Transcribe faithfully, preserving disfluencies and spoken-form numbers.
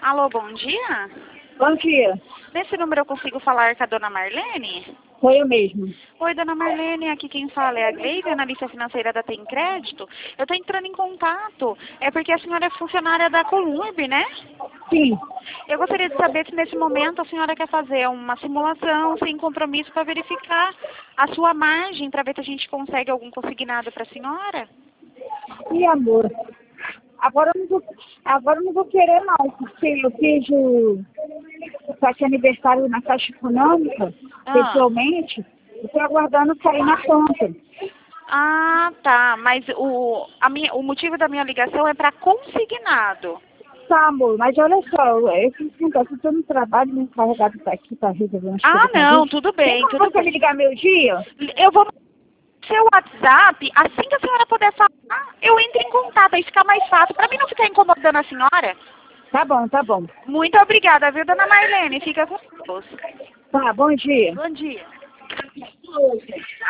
Alô, bom dia? Bom dia. Nesse número eu consigo falar com a dona Marlene? Foi eu mesmo. Oi, dona Marlene, aqui quem fala é a Gleide, analista financeira da Tem Crédito. Eu estou entrando em contato, é porque a senhora é funcionária da Columb, né? Sim. Eu gostaria de saber se nesse momento a senhora quer fazer uma simulação sem compromisso para verificar a sua margem, para ver se a gente consegue algum consignado para a senhora. E amor, agora eu não vou, agora eu não vou querer não, porque eu fiz o faço aniversário na Caixa Econômica, Ah. pessoalmente, e estou aguardando cair na conta. Ah, tá. Mas o, a minha, o motivo da minha ligação é para consignado. Tá, amor, mas olha só, eu fiz contar, se eu estou no trabalho, meu encarregado está aqui para resolver umas Ah, coisas com a não, gente. tudo Tem bem, como tudo você bem. me ligar meu dia? Eu vou seu WhatsApp, assim que a senhora puder falar, eu entro em contato, aí fica mais fácil, para mim não ficar incomodando a senhora. Tá bom, tá bom. Muito obrigada, viu, dona Marlene? Fica com Deus. Tá, bom dia. Bom dia.